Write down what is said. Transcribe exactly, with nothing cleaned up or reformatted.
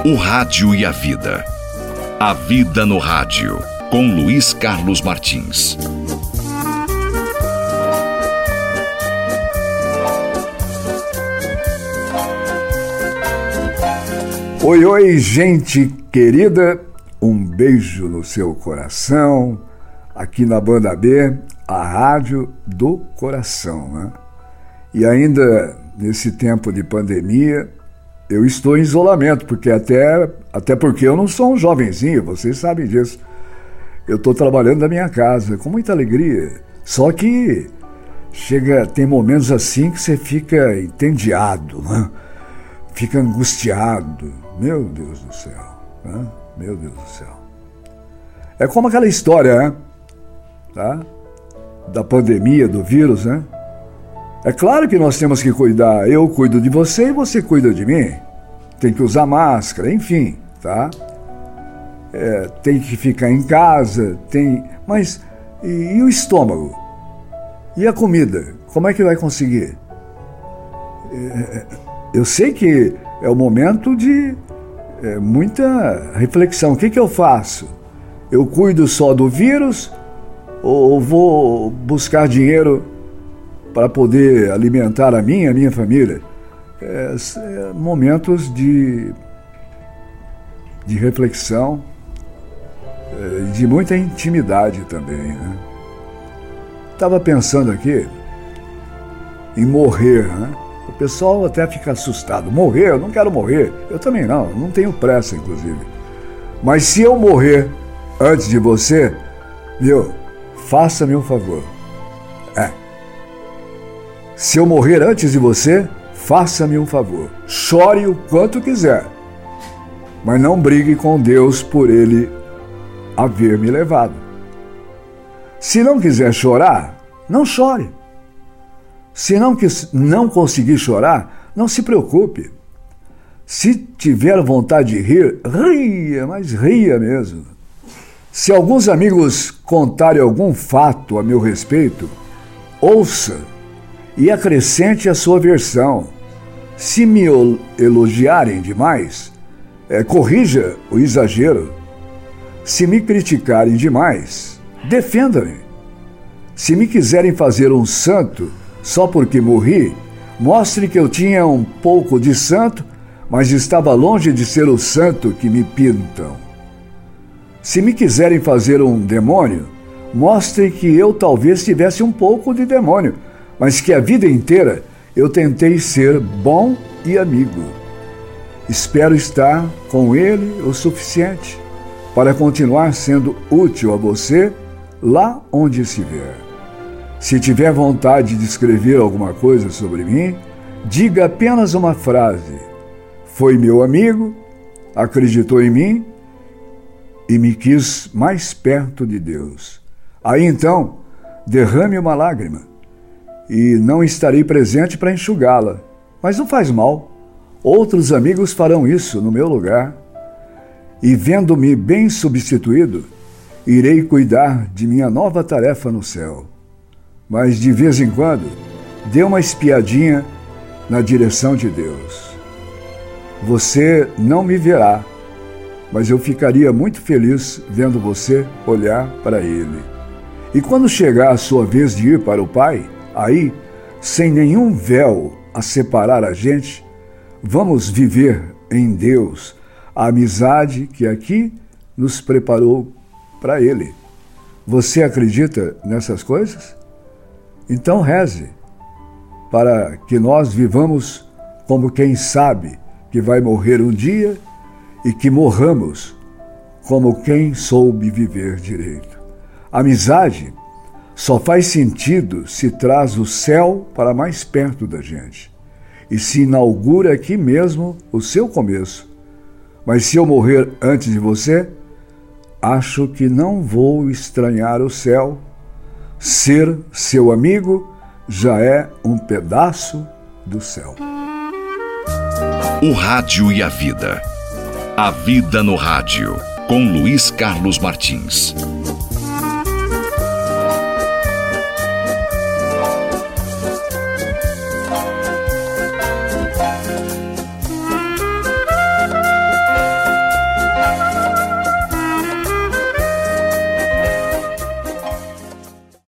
O rádio e a vida. A vida no rádio, com Luiz Carlos Martins. Oi, oi, gente querida, um beijo no seu coração, aqui na Banda B, a rádio do coração, né? E ainda nesse tempo de pandemia, eu estou em isolamento, porque até, até porque eu não sou um jovenzinho, vocês sabem disso. Eu estou trabalhando da minha casa, com muita alegria. Só que chega, tem momentos assim que você fica entediado, né? Fica angustiado. Meu Deus do céu, né? Meu Deus do céu. É como aquela história, né? Tá? Da pandemia, do vírus, né? É claro que nós temos que cuidar. Eu cuido de você e você cuida de mim. Tem que usar máscara, enfim, tá? É, tem que ficar em casa, tem... Mas e, e o estômago? E a comida? Como é que vai conseguir? É, eu sei que é o momento de é, muita reflexão. O que que eu faço? Eu cuido só do vírus ou vou buscar dinheiro para poder alimentar a mim e a minha família? É, é, momentos de, de reflexão, é, de muita intimidade também, né? Estava pensando aqui em morrer, né? O pessoal até fica assustado. Morrer? Eu não quero morrer. Eu também não, não tenho pressa, inclusive. Mas se eu morrer antes de você, viu, faça-me um favor. É. Se eu morrer antes de você, faça-me um favor. Chore o quanto quiser, mas não brigue com Deus por Ele haver me levado. Se não quiser chorar, não chore. Se não, quis, não conseguir chorar, não se preocupe. Se tiver vontade de rir, ria, mas ria mesmo. Se alguns amigos contarem algum fato a meu respeito, ouça e acrescente a sua versão. Se me elogiarem demais, é, corrija o exagero. Se me criticarem demais, defenda-me. Se me quiserem fazer um santo só porque morri, mostre que eu tinha um pouco de santo, mas estava longe de ser o santo que me pintam. Se me quiserem fazer um demônio, mostre que eu talvez tivesse um pouco de demônio, mas que a vida inteira eu tentei ser bom e amigo. Espero estar com ele o suficiente para continuar sendo útil a você lá onde estiver. Se tiver vontade de escrever alguma coisa sobre mim, diga apenas uma frase. Foi meu amigo, acreditou em mim e me quis mais perto de Deus. Aí então, derrame uma lágrima e não estarei presente para enxugá-la. Mas não faz mal. Outros amigos farão isso no meu lugar. E vendo-me bem substituído, irei cuidar de minha nova tarefa no céu. Mas de vez em quando, dê uma espiadinha na direção de Deus. Você não me verá, mas eu ficaria muito feliz vendo você olhar para Ele. E quando chegar a sua vez de ir para o Pai, aí, sem nenhum véu a separar a gente, vamos viver em Deus a amizade que aqui nos preparou para Ele. Você acredita nessas coisas? Então reze, para que nós vivamos como quem sabe que vai morrer um dia e que morramos como quem soube viver direito. Amizade só faz sentido se traz o céu para mais perto da gente e se inaugura aqui mesmo o seu começo. Mas se eu morrer antes de você, acho que não vou estranhar o céu. Ser seu amigo já é um pedaço do céu. O rádio e a vida. A vida no rádio, com Luiz Carlos Martins.